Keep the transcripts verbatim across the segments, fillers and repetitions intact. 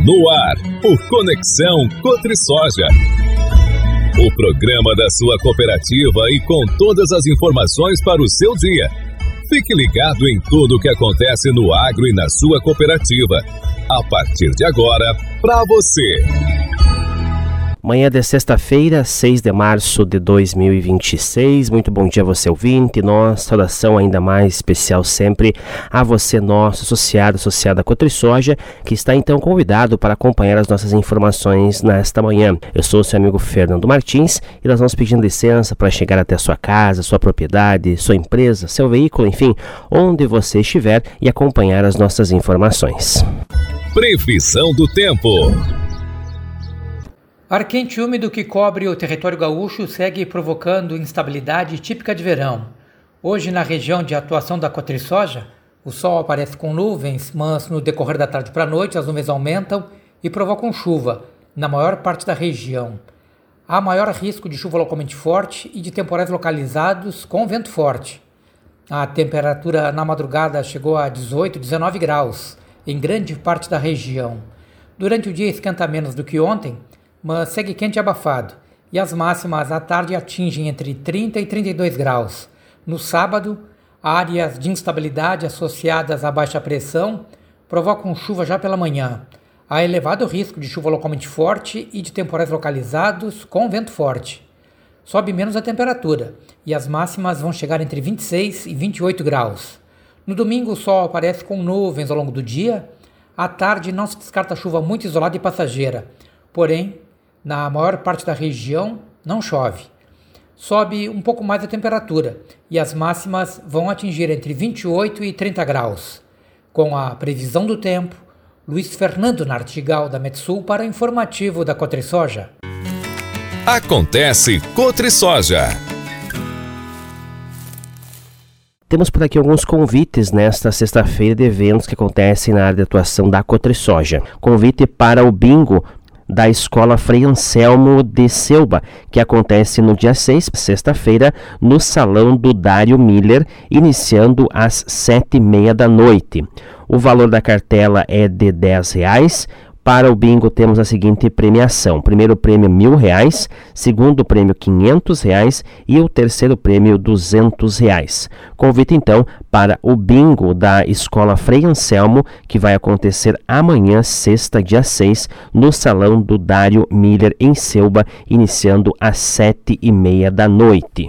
No ar, o Conexão Cotrisoja. O programa da sua cooperativa e com todas as informações para o seu dia. Fique ligado em tudo o que acontece no agro e na sua cooperativa. A partir de agora, para você. Manhã de sexta-feira, seis de março de dois mil e vinte e seis. Muito bom dia a você, ouvinte. Nossa saudação ainda mais especial sempre a você, nosso associado, associada à Cotrisoja, que está então convidado para acompanhar as nossas informações nesta manhã. Eu sou o seu amigo Fernando Martins e nós vamos pedindo licença para chegar até a sua casa, sua propriedade, sua empresa, seu veículo, enfim, onde você estiver e acompanhar as nossas informações. Previsão do tempo. Ar quente e úmido que cobre o território gaúcho segue provocando instabilidade típica de verão. Hoje, na região de atuação da Cotrisoja, o sol aparece com nuvens, mas no decorrer da tarde para a noite as nuvens aumentam e provocam chuva na maior parte da região. Há maior risco de chuva localmente forte e de temporais localizados com vento forte. A temperatura na madrugada chegou a dezoito, dezenove graus em grande parte da região. Durante o dia esquenta menos do que ontem, mas segue quente e abafado, e as máximas à tarde atingem entre trinta e trinta e dois graus. No sábado, áreas de instabilidade associadas à baixa pressão provocam chuva já pela manhã. Há elevado risco de chuva localmente forte e de temporais localizados com vento forte. Sobe menos a temperatura, e as máximas vão chegar entre vinte e seis e vinte e oito graus. No domingo, o sol aparece com nuvens ao longo do dia. À tarde, não se descarta chuva muito isolada e passageira, porém, na maior parte da região, não chove. Sobe um pouco mais a temperatura e as máximas vão atingir entre vinte e oito e trinta graus. Com a previsão do tempo, Luiz Fernando Nartigal, da Metsul, para o informativo da Cotrisoja. Acontece Cotrisoja. Temos por aqui alguns convites nesta sexta-feira de eventos que acontecem na área de atuação da Cotrisoja. Convite para o bingo da Escola Frei Anselmo de Selba, que acontece no dia seis, sexta-feira, no Salão do Dário Miller, iniciando às sete e meia da noite. O valor da cartela é de dez reais. Para o bingo temos a seguinte premiação: primeiro prêmio mil reais, segundo prêmio quinhentos reais e o terceiro prêmio duzentos reais. Convite então para o bingo da Escola Frei Anselmo, que vai acontecer amanhã, sexta, dia seis, no Salão do Dário Miller, em Selba, iniciando às sete e meia da noite.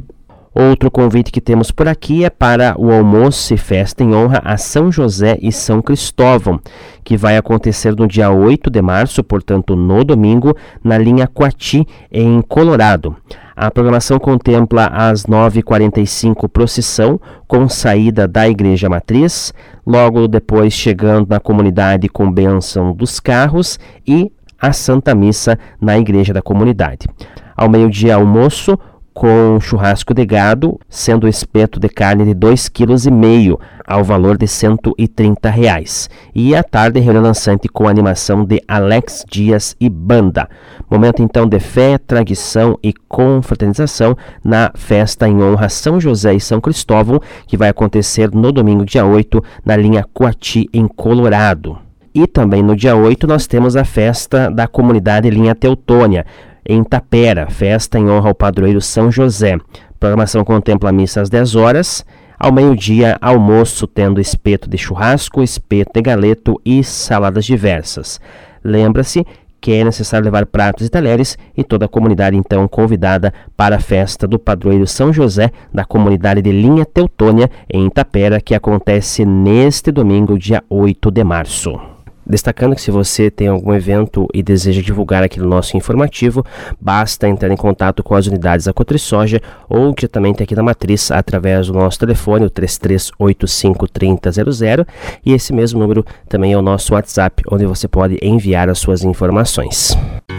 Outro convite que temos por aqui é para o almoço e festa em honra a São José e São Cristóvão, que vai acontecer no dia oito de março, portanto no domingo, na linha Coati, em Colorado. A programação contempla às nove e quarenta e cinco procissão com saída da Igreja Matriz, logo depois chegando na comunidade com bênção dos carros e a Santa Missa na Igreja da Comunidade. Ao meio-dia, almoço com churrasco de gado, sendo o espeto de carne de dois vírgula cinco quilos, ao valor de cento e trinta reais. E à tarde, reunião dançante com animação de Alex Dias e banda. Momento então de fé, tradição e confraternização na festa em honra a São José e São Cristóvão, que vai acontecer no domingo, dia oito, na linha Coati, em Colorado. E também no dia oito nós temos a festa da comunidade Linha Teutônia, em Tapera, festa em honra ao padroeiro São José. A programação contempla a missa às dez horas, ao meio-dia, almoço tendo espeto de churrasco, espeto de galeto e saladas diversas. Lembra-se que é necessário levar pratos e talheres e toda a comunidade então convidada para a festa do padroeiro São José da comunidade de Linha Teutônia, em Tapera, que acontece neste domingo, dia oito de março. Destacando que se você tem algum evento e deseja divulgar aqui no nosso informativo, basta entrar em contato com as unidades da Cotrisoja ou diretamente aqui na Matriz através do nosso telefone, o três três oito cinco, três zero zero zero, e esse mesmo número também é o nosso WhatsApp, onde você pode enviar as suas informações.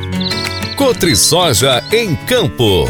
Cotrisoja em Campo.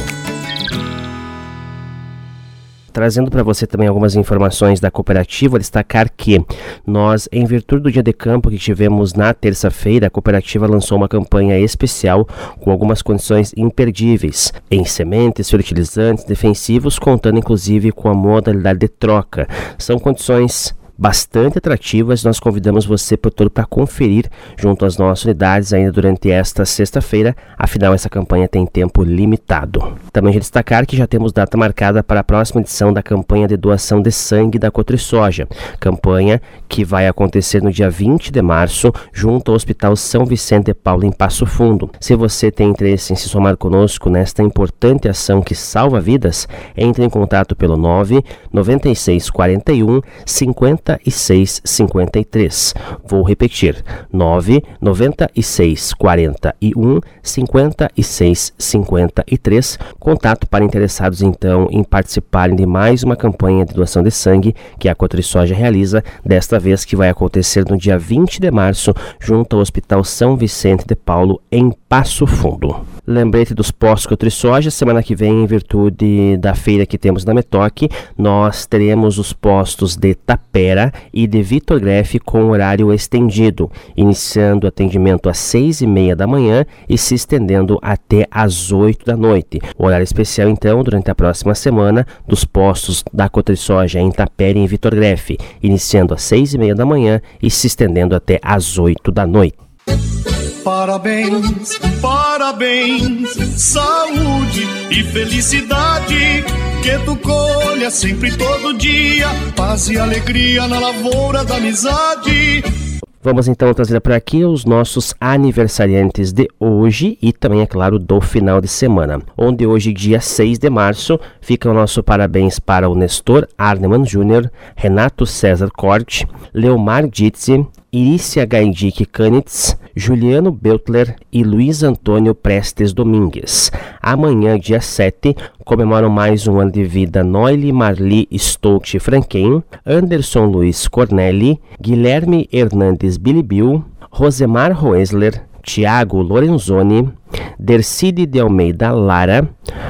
Trazendo para você também algumas informações da cooperativa, destacar que nós, em virtude do dia de campo que tivemos na terça-feira, a cooperativa lançou uma campanha especial com algumas condições imperdíveis em sementes, fertilizantes, defensivos, contando inclusive com a modalidade de troca. São condições bastante atrativas. Nós convidamos você, produtor, para conferir junto às nossas unidades ainda durante esta sexta-feira. Afinal, essa campanha tem tempo limitado. Também já destacar que já temos data marcada para a próxima edição da campanha de doação de sangue da Cotrisoja. Campanha que vai acontecer no dia vinte de março, junto ao Hospital São Vicente de Paulo, em Passo Fundo. Se você tem interesse em se somar conosco nesta importante ação que salva vidas, entre em contato pelo nove nove seis quatro um cinco seis cinco três. Vou repetir, nove nove seis quatro um cinco seis cinco três. Contato para interessados, então, em participarem de mais uma campanha de doação de sangue que a Cotrisoja realiza, desta vez que vai acontecer no dia vinte de março, junto ao Hospital São Vicente de Paulo, em Passo Fundo. Lembrete dos postos Cotrisoja, semana que vem, em virtude da feira que temos na Metoque, nós teremos os postos de Tapera e de Vitor Greff com horário estendido, iniciando o atendimento às seis e meia da manhã e se estendendo até às oito da noite. O horário especial, então, durante a próxima semana, dos postos da Cotrisoja em Tapera e em Vitor Greff, iniciando às seis e meia da manhã e se estendendo até às oito da noite. Parabéns, parabéns, saúde e felicidade, que tu colha sempre todo dia, paz e alegria na lavoura da amizade. Vamos então trazer por aqui os nossos aniversariantes de hoje e também, é claro, do final de semana. Onde hoje, dia seis de março, fica o nosso parabéns para o Nestor Arneman Júnior, Renato César Corte, Leomar Ditzi, Irícia Gaindic Canitz, Juliano Beltler e Luiz Antônio Prestes Domingues. Amanhã, dia sete, comemoram mais um ano de vida Noile Marli Stout Franquem, Anderson Luiz Cornelli, Guilherme Hernandes Bilibil, Rosemar Roesler, Tiago Lorenzoni, Dercide de Almeida Lara,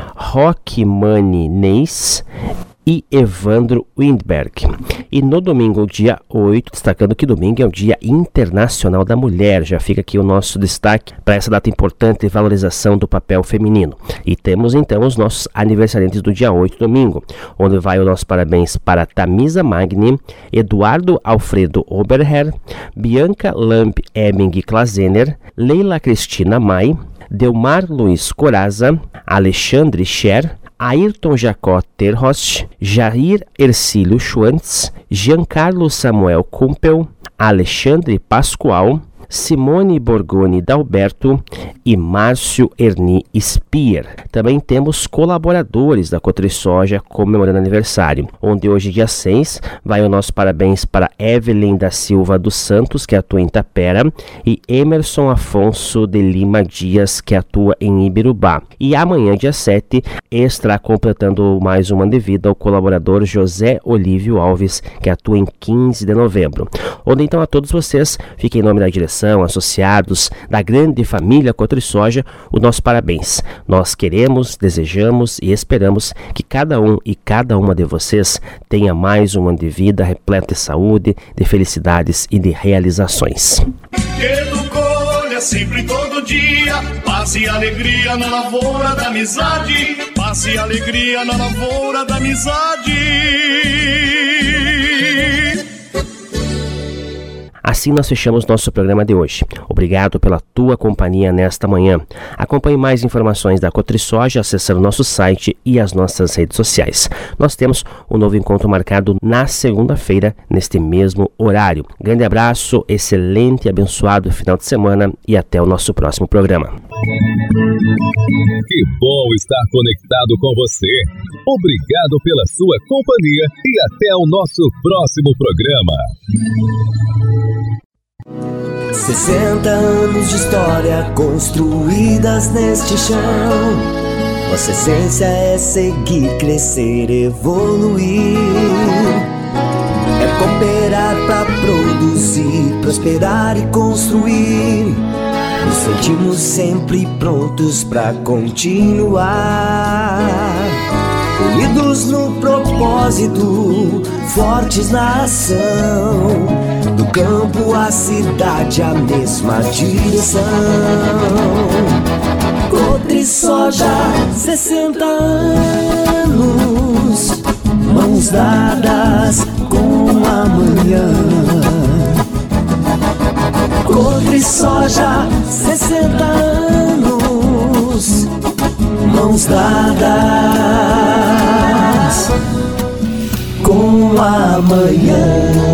Roque Mani Neis e Evandro Windberg. E no domingo, dia oito, destacando que domingo é o Dia Internacional da Mulher. Já fica aqui o nosso destaque para essa data importante de valorização do papel feminino. E temos então os nossos aniversariantes do dia oito, domingo, onde vai o nosso parabéns para Tamisa Magni, Eduardo Alfredo Oberher, Bianca Lamp Ebing Klazener, Leila Cristina Mai, Delmar Luiz Coraza, Alexandre Scher, Ayrton Jacó Terhost, Jair Ercílio Schwantz, Giancarlo Samuel Kumpel, Alexandre Pascoal, Simone Borgoni Dalberto e Márcio Erni Spier. Também temos colaboradores da Cotrisoja comemorando aniversário, onde hoje, dia seis, vai o nosso parabéns para Evelyn da Silva dos Santos, que atua em Tapera, e Emerson Afonso de Lima Dias, que atua em Ibirubá. E amanhã, dia sete, estará completando mais um ano de vida o colaborador José Olívio Alves, que atua em quinze de novembro. Onde então a todos vocês, fiquem em nome da direção, associados, da grande família Cotrisoja, o nosso parabéns. Nós queremos, desejamos e esperamos que cada um e cada uma de vocês tenha mais um ano de vida repleto de saúde, de felicidades e de realizações. Que tu colha sempre todo dia, paz e alegria na lavoura da amizade, paz e alegria na lavoura da amizade. Assim nós fechamos nosso programa de hoje. Obrigado pela tua companhia nesta manhã. Acompanhe mais informações da Cotrisoja acessando nosso site e as nossas redes sociais. Nós temos um novo encontro marcado na segunda-feira, neste mesmo horário. Grande abraço, excelente e abençoado final de semana e até o nosso próximo programa. Que bom estar conectado com você. Obrigado pela sua companhia e até o nosso próximo programa. sessenta anos de história construídas neste chão. Nossa essência é seguir, crescer, evoluir. É cooperar pra produzir, prosperar e construir. Nos sentimos sempre prontos pra continuar. Unidos no propósito, fortes na ação. Do campo à cidade, a mesma direção. Cotrisoja, sessenta anos, mãos dadas com a amanhã. Cotrisoja, sessenta anos, mãos dadas com amanhã.